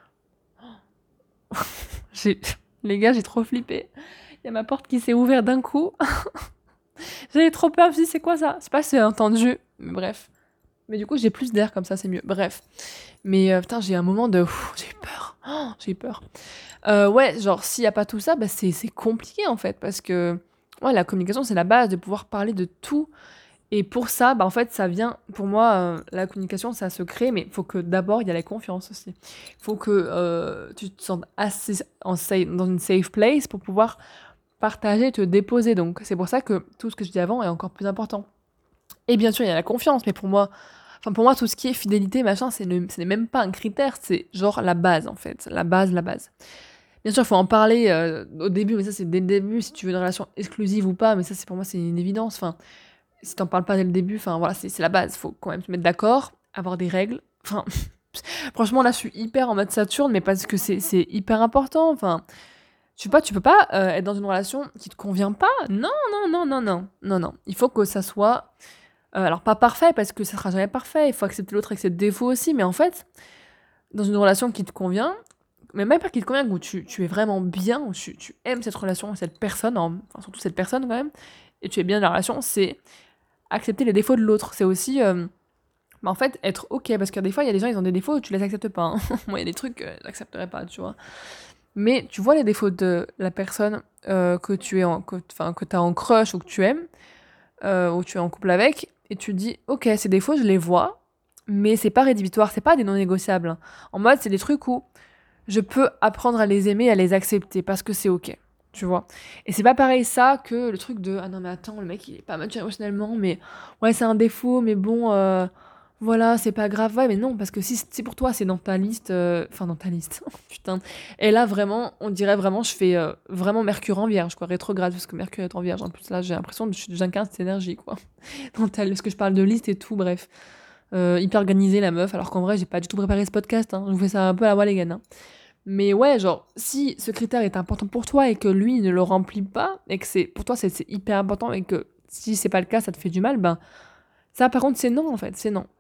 J'ai... Les gars, j'ai trop flippé. Il y a ma porte qui s'est ouverte d'un coup. J'avais trop peur, je me suis dit, c'est quoi ça? C'est pas si c'est entendu, mais bref. Mais du coup, j'ai plus d'air comme ça, c'est mieux. Bref. Mais putain, j'ai un moment de... j'ai eu peur. Oh, j'ai eu peur. Ouais, genre, s'il y a pas tout ça, bah, c'est compliqué, en fait, parce que... Ouais, la communication, c'est la base de pouvoir parler de tout. Et pour ça, bah, en fait, ça vient... Pour moi, la communication, ça se crée, mais il faut que d'abord, il y a la confiance aussi. Il faut que tu te sentes assez dans une safe place pour pouvoir partager, te déposer. Donc, c'est pour ça que tout ce que je dis avant est encore plus important. Et bien sûr, il y a la confiance, mais pour moi, tout ce qui est fidélité, machin, ce n'est même pas un critère, c'est genre la base, en fait. La base, la base. Bien sûr, il faut en parler au début, mais ça, c'est dès le début, si tu veux une relation exclusive ou pas, mais ça, pour moi, c'est une évidence. Enfin, si t'en parles pas dès le début, enfin, voilà, c'est la base. Faut quand même se mettre d'accord, avoir des règles. Enfin, franchement, là, je suis hyper en mode Saturne, mais parce que c'est hyper important. Enfin, je sais pas, tu peux pas être dans une relation qui te convient pas. Non, non, non, non, non, non, non. Il faut que ça soit Alors pas parfait, parce que ça sera jamais parfait, il faut accepter l'autre avec ses défauts aussi, mais en fait, dans une relation qui te convient, mais même pas qui te convient, où tu es vraiment bien, où tu aimes cette relation, cette personne, enfin surtout cette personne quand même, et tu es bien dans la relation, c'est accepter les défauts de l'autre. C'est aussi, en fait, être OK, parce que des fois, il y a des gens, ils ont des défauts, tu les acceptes pas, hein. Moi, il y a des trucs, j'accepterais pas, tu vois? Mais tu vois les défauts de la personne, que tu es en que enfin, que tu as en crush ou que tu aimes, ou tu es en couple avec, et tu te dis: «OK, ces défauts, je les vois, mais c'est pas rédhibitoire, c'est pas des non négociables, hein». En mode, c'est des trucs où je peux apprendre à les aimer, à les accepter parce que c'est OK, tu vois? Et c'est pas pareil ça que le truc de: «Ah non mais attends, le mec il est pas mature émotionnellement, mais ouais c'est un défaut, mais bon, voilà, c'est pas grave». Ouais, mais non, parce que si pour toi c'est dans ta liste, enfin dans ta liste, putain. Et là vraiment, on dirait vraiment je fais, vraiment Mercure en Vierge quoi, rétrograde parce que Mercure est en Vierge. En plus là, j'ai l'impression que j'incarne cette énergie quoi. Parce que je parle de liste et tout, bref. Hyper organisée la meuf, alors qu'en vrai j'ai pas du tout préparé ce podcast, hein. Je vous fais ça un peu à la Walligan, hein. Mais ouais, genre, si ce critère est important pour toi et que lui il ne le remplit pas, et que pour toi c'est hyper important et que si c'est pas le cas, ça te fait du mal, ben ça par contre c'est non en fait, c'est non.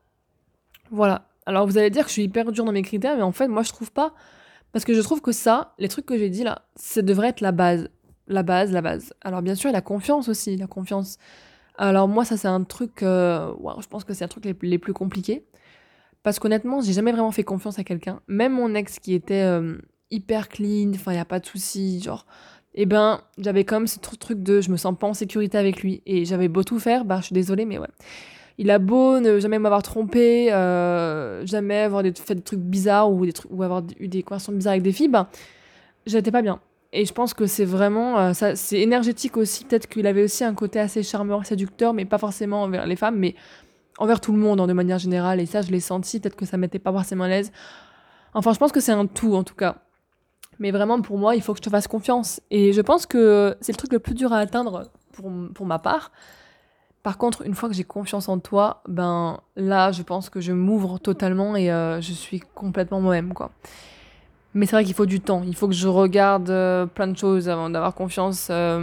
Voilà. Alors vous allez dire que je suis hyper dure dans mes critères, mais en fait moi je trouve pas, parce que je trouve que ça, les trucs que j'ai dit là, ça devrait être la base. La base, la base. Alors bien sûr, la confiance aussi, la confiance. Alors moi ça c'est un truc, waouh, je pense que c'est un truc les plus compliqués. Parce qu'honnêtement, j'ai jamais vraiment fait confiance à quelqu'un. Même mon ex qui était hyper clean, enfin, il y a pas de souci, genre. Eh ben, j'avais quand même ce truc de je me sens pas en sécurité avec lui. Et j'avais beau tout faire, bah, je suis désolée, mais ouais. Il a beau ne jamais m'avoir trompé, jamais avoir fait des trucs bizarres ou, ou avoir eu des conversations bizarres avec des filles, bah, j'étais pas bien. Et je pense que c'est vraiment, ça, c'est énergétique aussi. Peut-être qu'il avait aussi un côté assez charmeur, séducteur, mais pas forcément envers les femmes, mais envers tout le monde, hein, de manière générale, et ça je l'ai senti, peut-être que ça m'était pas forcément à l'aise. Enfin, je pense que c'est un tout en tout cas. Mais vraiment pour moi, il faut que je te fasse confiance. Et je pense que c'est le truc le plus dur à atteindre pour ma part. Par contre, une fois que j'ai confiance en toi, ben là, je pense que je m'ouvre totalement et je suis complètement moi-même, quoi. Mais c'est vrai qu'il faut du temps. Il faut que je regarde plein de choses avant d'avoir confiance.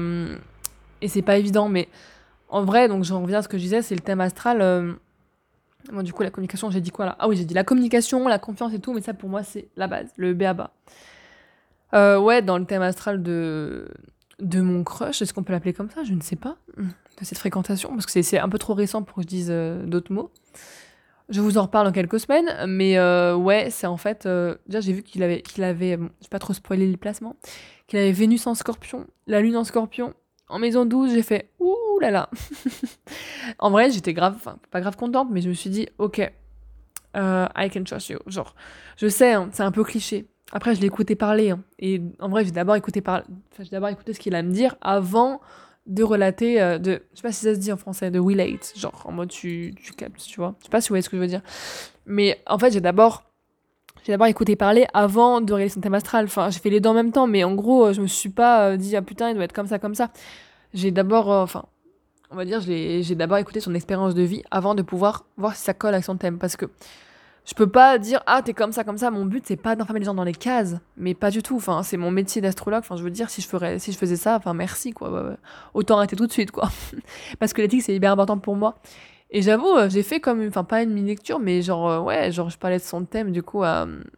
Et c'est pas évident, mais en vrai, donc j'en reviens à ce que je disais, c'est le thème astral. Bon, du coup, la communication, j'ai dit quoi là? Ah oui, j'ai dit la communication, la confiance et tout, mais ça pour moi, c'est la base, le b.a.-ba. Ouais, dans le thème astral de mon crush, est-ce qu'on peut l'appeler comme ça? Je ne sais pas. De cette fréquentation, parce que c'est un peu trop récent pour que je dise d'autres mots. Je vous en reparle dans quelques semaines, mais ouais, c'est en fait. Déjà, j'ai vu qu'il avait bon, je vais pas trop spoiler les placements, qu'il avait Vénus en scorpion, la lune en scorpion. En maison 12, j'ai fait ouh là là. En vrai, j'étais grave, enfin, pas grave contente, mais je me suis dit, ok, I can trust you. Genre, je sais, hein, c'est un peu cliché. Après, je l'ai écouté parler, hein, et en vrai, j'ai d'abord écouté ce qu'il a à me dire avant de relater, je sais pas si ça se dit en français, de relate, genre, en mode tu captes, tu vois. Je sais pas si vous voyez ce que je veux dire. Mais en fait, j'ai d'abord écouté parler avant de regarder son thème astral. Enfin, j'ai fait les deux en même temps, mais en gros, je me suis pas dit, ah putain, il doit être comme ça, comme ça. J'ai d'abord, enfin, on va dire, j'ai d'abord écouté son expérience de vie avant de pouvoir voir si ça colle avec son thème. Parce que je peux pas dire, ah, t'es comme ça, comme ça. Mon but, c'est pas d'enfermer les gens dans les cases. Mais pas du tout. Enfin, c'est mon métier d'astrologue. Enfin, je veux dire, si je faisais ça, enfin, merci, quoi. Ouais, ouais. Autant arrêter tout de suite, quoi. Parce que l'éthique, c'est hyper important pour moi. Et j'avoue, j'ai fait comme, enfin, pas une mini-lecture, mais genre, ouais, genre, je parlais de son thème, du coup,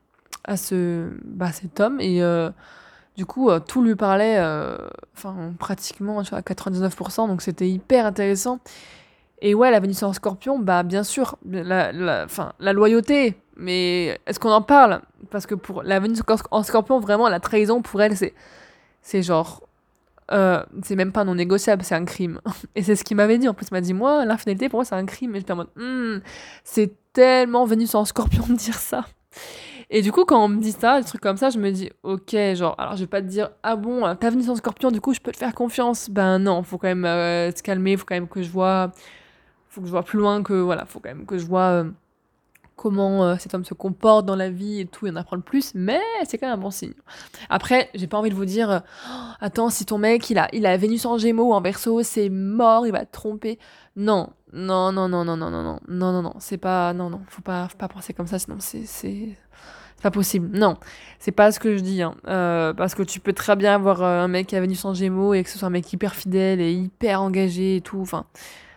cet homme. Et du coup, tout lui parlait, enfin, pratiquement, tu vois, à 99%. Donc, c'était hyper intéressant. Et ouais, la Vénus en Scorpion, bah bien sûr, enfin, la loyauté. Mais est-ce qu'on en parle? Parce que pour la Vénus en Scorpion, vraiment, la trahison pour elle, c'est genre, c'est même pas non négociable, c'est un crime. Et c'est ce qu'il m'avait dit. En plus, il m'a dit, moi, l'infidélité pour moi, c'est un crime. Et j'étais en mode, c'est tellement Vénus en Scorpion de dire ça. Et du coup, quand on me dit ça, des trucs comme ça, je me dis, ok, genre, alors je vais pas te dire, ah bon, t'as Vénus en Scorpion, du coup, je peux te faire confiance. Ben non, faut quand même se calmer, faut quand même que je vois. Faut que je vois plus loin que voilà, faut quand même que je vois comment cet homme se comporte dans la vie et tout, et en apprendre plus, mais c'est quand même un bon signe. Après, j'ai pas envie de vous dire oh, attends, si ton mec il a Vénus en Gémeaux ou en Verseau, c'est mort, il va te tromper. Non, non, non, non, non, non, non, non, non, non, non, c'est pas non, non, faut pas penser comme ça, sinon c'est pas possible. Non, c'est pas ce que je dis, hein. Parce que tu peux très bien avoir un mec qui a Vénus en Gémeaux et que ce soit un mec hyper fidèle et hyper engagé et tout, enfin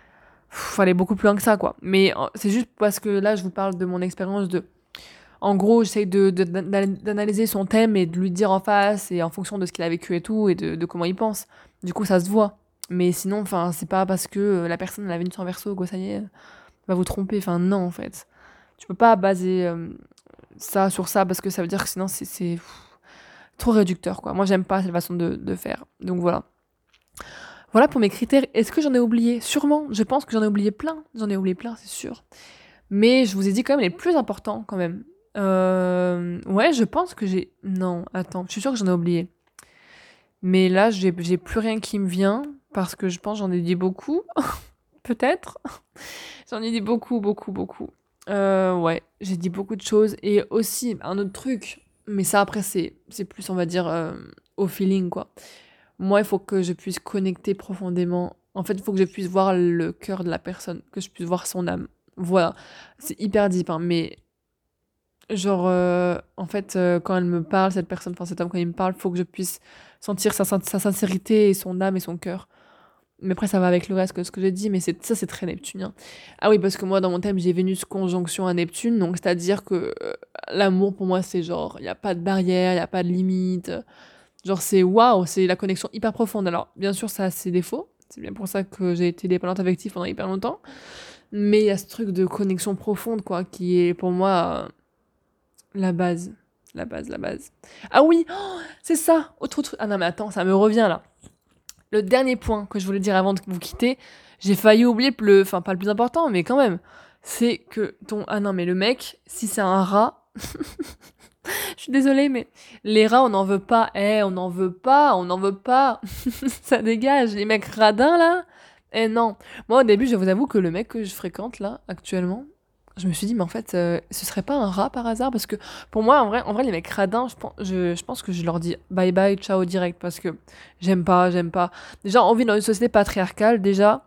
faut aller beaucoup plus loin que ça, quoi. Mais c'est juste parce que là, je vous parle de mon expérience de... En gros, j'essaye d'analyser son thème et de lui dire en face et en fonction de ce qu'il a vécu et tout et de comment il pense. Du coup, ça se voit. Mais sinon, enfin, c'est pas parce que la personne elle a Vénus en Verseau que ça y est, va vous tromper. Enfin, non, en fait. Tu peux pas baser ça sur ça parce que ça veut dire que sinon, c'est trop réducteur, quoi. Moi, j'aime pas cette façon de faire. Donc voilà. Voilà pour mes critères. Est-ce que j'en ai oublié? Sûrement. Je pense que j'en ai oublié plein. J'en ai oublié plein, c'est sûr. Mais je vous ai dit quand même les plus importants, quand même. Ouais, je pense que j'ai... Non, attends, je suis sûre que j'en ai oublié. Mais là, j'ai plus rien qui me vient, parce que je pense que j'en ai dit beaucoup. Peut-être. J'en ai dit beaucoup, beaucoup, beaucoup. Ouais, j'ai dit beaucoup de choses. Et aussi, un autre truc, mais ça après, c'est plus, on va dire, au feeling, quoi. Moi, il faut que je puisse connecter profondément. En fait, il faut que je puisse voir le cœur de la personne, que je puisse voir son âme. Voilà. C'est hyper deep, hein, mais genre, en fait, quand elle me parle, cette personne, enfin cet homme, quand il me parle, il faut que je puisse sentir sa sincérité et son âme et son cœur. Mais après, ça va avec le reste que ce que j'ai dit, mais ça, c'est très neptunien. Ah oui, parce que moi, dans mon thème, j'ai Vénus conjonction à Neptune, donc c'est-à-dire que l'amour, pour moi, c'est genre, il n'y a pas de barrière, il n'y a pas de limite. Genre, c'est waouh, c'est la connexion hyper profonde. Alors, bien sûr, ça a ses défauts. C'est bien pour ça que j'ai été dépendante affective pendant hyper longtemps. Mais il y a ce truc de connexion profonde, quoi, qui est pour moi la base. La base, la base. Ah oui, oh, c'est ça. Autre truc. Ah non, mais attends, ça me revient là. Le dernier point que je voulais dire avant de vous quitter, j'ai failli oublier enfin, pas le plus important, mais quand même. C'est que ah non, mais le mec, si c'est un rat. Je suis désolée, mais les rats, on n'en veut pas. On n'en veut pas, on n'en veut pas. Ça dégage. Les mecs radins, là. Non. Moi, au début, je vous avoue que le mec que je fréquente, là, actuellement, je me suis dit, mais en fait, ce serait pas un rat par hasard? Parce que pour moi, en vrai les mecs radins, je pense que je leur dis bye bye, ciao direct. Parce que j'aime pas, j'aime pas. Déjà, on vit dans une société patriarcale, déjà.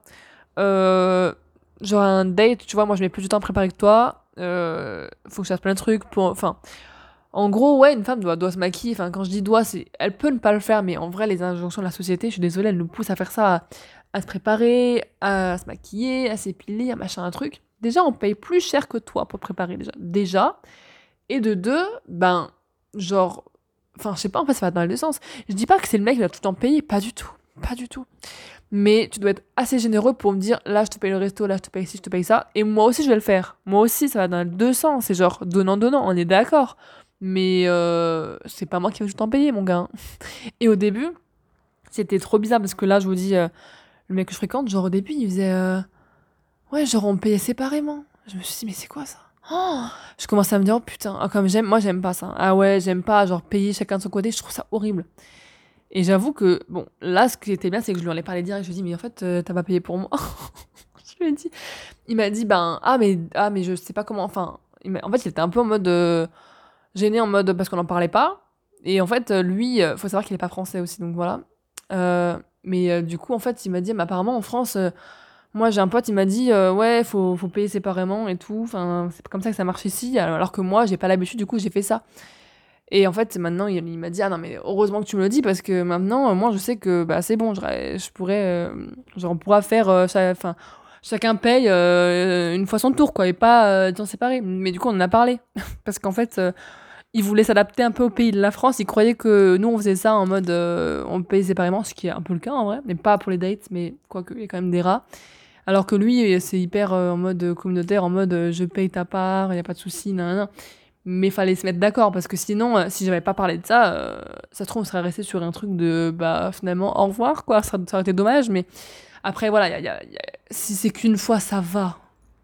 Genre un date, tu vois, moi je mets plus de temps à préparer que toi. Faut que je fasse plein de trucs pour. Enfin. En gros, ouais, une femme doit se maquiller. Enfin, quand je dis doit, c'est, elle peut ne pas le faire, mais en vrai, les injonctions de la société, je suis désolée, elles nous poussent à faire ça, à se préparer, à se maquiller, à s'épiler, à machin, un truc. Déjà, on paye plus cher que toi pour te préparer, déjà. Et de deux, ben, genre, enfin, je sais pas, en fait, ça va dans les deux sens. Je dis pas que c'est le mec qui va tout le temps payer, pas du tout. Pas du tout. Mais tu dois être assez généreux pour me dire, là, je te paye le resto, là, je te paye ci, je te paye ça. Et moi aussi, je vais le faire. Moi aussi, ça va dans les deux sens. C'est genre donnant-donnant, on est d'accord. Mais c'est pas moi qui vais tout le temps payer, mon gars. Et au début, c'était trop bizarre parce que là, je vous dis, le mec que je fréquente, genre au début, il faisait. Ouais, genre on payait séparément. Je me suis dit, mais c'est quoi ça? Oh, je commençais à me dire, oh putain, comme moi j'aime pas ça. Ah ouais, j'aime pas, genre payer chacun de son côté, je trouve ça horrible. Et j'avoue que, bon, là, ce qui était bien, c'est que je lui en ai parlé direct. Je lui ai dit, mais en fait, t'as pas payé pour moi. Je lui ai dit. Il m'a dit, ben, mais je sais pas comment. Enfin, en fait, il était un peu en mode. Gêné en mode parce qu'on n'en parlait pas. Et en fait, lui, faut savoir qu'il est pas français aussi, donc voilà. Mais du coup, en fait, il m'a dit, mais apparemment en France, moi j'ai un pote, il m'a dit, ouais, faut payer séparément et tout. Enfin, c'est comme ça que ça marche ici. Alors que moi, j'ai pas l'habitude, du coup, j'ai fait ça. Et en fait, maintenant, il m'a dit, ah non, mais heureusement que tu me le dis parce que maintenant, moi, je sais que bah, c'est bon, je pourrais, genre, on pourra faire, enfin, chacun paye une fois son tour, quoi, et pas temps séparé. Mais du coup, on en a parlé. Parce qu'en fait, il voulait s'adapter un peu au pays de la France. Il croyait que nous, on faisait ça en mode on paye séparément, ce qui est un peu le cas en vrai, mais pas pour les dates, mais quoique, il y a quand même des rats. Alors que lui, c'est hyper en mode communautaire, en mode je paye ta part, il n'y a pas de souci, nan, nan. Mais fallait se mettre d'accord parce que sinon, si j'avais pas parlé de ça, ça se trouve, on serait resté sur un truc de bah finalement au revoir, quoi. Ça aurait été dommage, mais après, voilà, si c'est qu'une fois, ça va.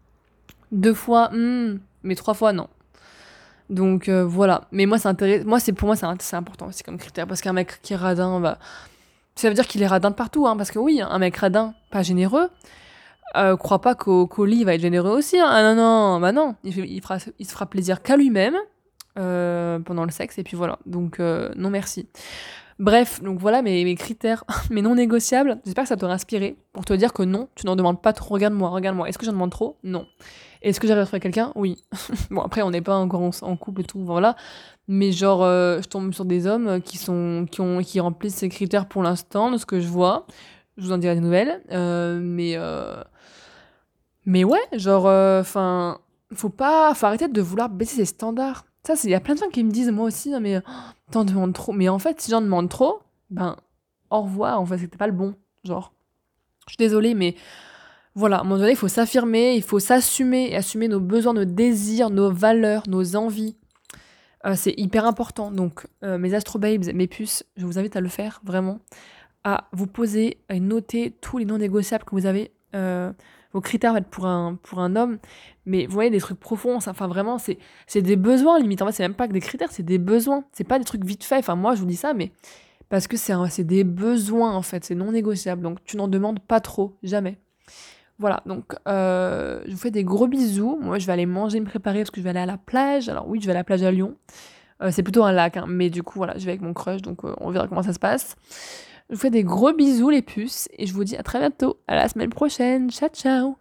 Deux fois, mais trois fois, non. Donc voilà. Mais moi, pour moi, c'est important aussi comme critère. Parce qu'un mec qui est radin, bah, ça veut dire qu'il est radin de partout. Hein, parce que oui, un mec radin, pas généreux, crois pas qu'au lit, il va être généreux aussi. Hein. Ah non, non, bah non. Il se fera plaisir qu'à lui-même pendant le sexe. Et puis voilà. Donc non, merci. Bref, donc voilà mes critères, mes non négociables. J'espère que ça t'aura inspiré pour te dire que non, tu n'en demandes pas trop. Regarde-moi, regarde-moi. Est-ce que j'en demande trop? Non. Est-ce que j'arrive à trouver quelqu'un? Oui. Bon, après, on n'est pas encore en couple et tout, voilà. Mais genre, je tombe sur des hommes qui remplissent ces critères pour l'instant, de ce que je vois. Je vous en dirai des nouvelles. Mais ouais, genre, faut arrêter de vouloir baisser ses standards. Ça, il y a plein de gens qui me disent, moi aussi, non mais t'en demandes trop. Mais en fait, si j'en demande trop, ben, au revoir, en fait, c'était pas le bon. Genre, je suis désolée, mais voilà, à un moment donné, il faut s'affirmer, il faut s'assumer et assumer nos besoins, nos désirs, nos valeurs, nos envies. C'est hyper important. Donc, mes astro babes, mes puces, je vous invite à le faire, vraiment. À vous poser, à noter tous les non négociables que vous avez, vos critères en fait, pour un homme. Mais vous voyez, des trucs profonds, enfin vraiment, c'est des besoins limite. En fait, c'est même pas que des critères, c'est des besoins. C'est pas des trucs vite faits. Enfin, moi, je vous dis ça, mais parce que c'est des besoins en fait, c'est non négociable. Donc, tu n'en demandes pas trop, jamais. Voilà, donc je vous fais des gros bisous. Moi, je vais aller manger, me préparer parce que je vais aller à la plage. Alors oui, je vais à la plage à Lyon. C'est plutôt un lac, hein, mais du coup, voilà, je vais avec mon crush, donc on verra comment ça se passe. Je vous fais des gros bisous les puces et je vous dis à très bientôt, à la semaine prochaine. Ciao ciao.